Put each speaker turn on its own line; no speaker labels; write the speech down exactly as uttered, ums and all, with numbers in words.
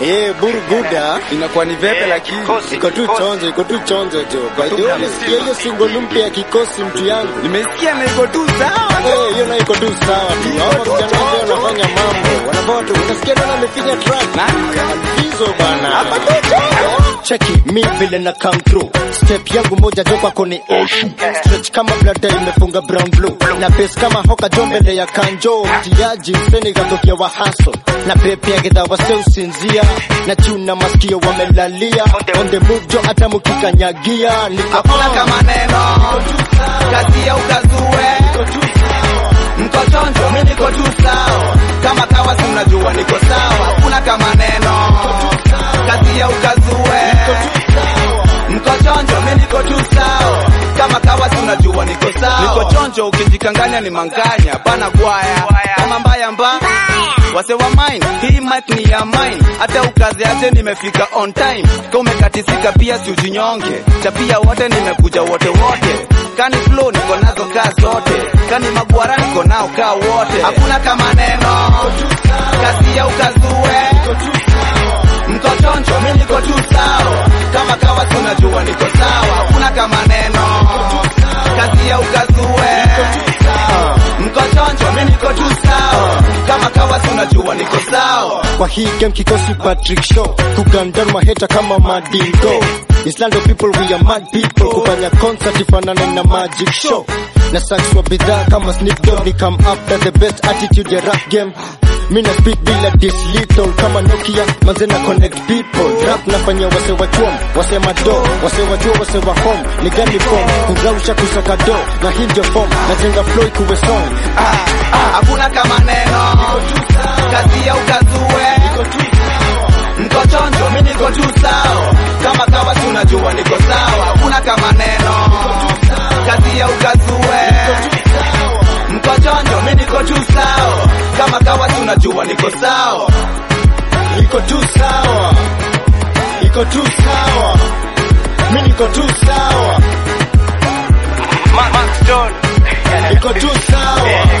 Eh, Burguda
inakuwa ni vepe lakini
iko tu chonjo, iko tu chonjo jo. By the way, nisikia hiyo single mpya ya Kikosi mtu yangu.
Nimesikia na iko tu sawa.
Eh, hiyo na iko tu sawa tu. Hao vijana wao wanafanya mambo. Wanafanya tu. Unasikia nani amefinya track? Hizo bana. Hapa tu. Cheki mi vile na come through. Step yangu moja jo kwako ni stretch kama blood imefunga brown blue. Na pace kama hoka jombele ya kanjo. Mtiaji mseni katokea wa hustle. Na pepe ya gedha wase usinzia. Na tuna masikio wamelalia. On the move jo hata mukikanyagia.
Hakuna kama neno kazi ya ukazue. Mko chonjo mimi niko tu sawa. Kama kawa si unajua niko sawa. Hakuna kama neno kazi ya ukazue. Mko chonjo mimi niko tu sawa. Kama kawa si unajua niko sawa. Niko chonjo ukijikanganya ni manganya. Bana kwaya kama mbaya mbaya. Wase wa mine, hii mic ni ya mine. Hata ukazi aje nimefika on time. Kama umekatisika pia si ujinyonge. Chapia wote nimekuja wote wote. Kani flow niko nazo kaa zote. Kani magwara niko nao kaa wote. Hakuna kama neno kazi ya ukazue. Mko chonjo mimi niko tu sawa. Kama kawa si unajua niko sawa. Hakuna kama neno kazi ya ukazue. Mko chonjo mimi niko tu sawa. Kama kawa si unajua niko sawa.
Kwa hii game Kikosi Patrick Show. Kugandana maheta kama madingo. Islando people we are mad people. Kufanya concert ifanane na magic show. Na sax wa bidhaa kama Snoop Dogg. Ni come after the best attitude ya rap game. Mina speak bila this little. Kama Nokia manze na connect people. Rap nafanya wase wa chuom, wase mado, wase wa chuo, wase wa home. Ni gani form, kugausha kusaka do. Na hii ndio form, na jenga flow ikuwe song.
Ah, ah, hakuna kama neno kazi ya ukazue. Mko chonjo mimi niko tu sawa. Kama kawa si unajua niko sawa. Hakuna kama neno kazi ya ukazue. Mko chonjo mimi niko tu sawa. Kama kawa si unajua niko sawa.
Niko tu sawa. Niko tu sawa. Mimi niko tu sawa.
Max John
Niko tu sawa.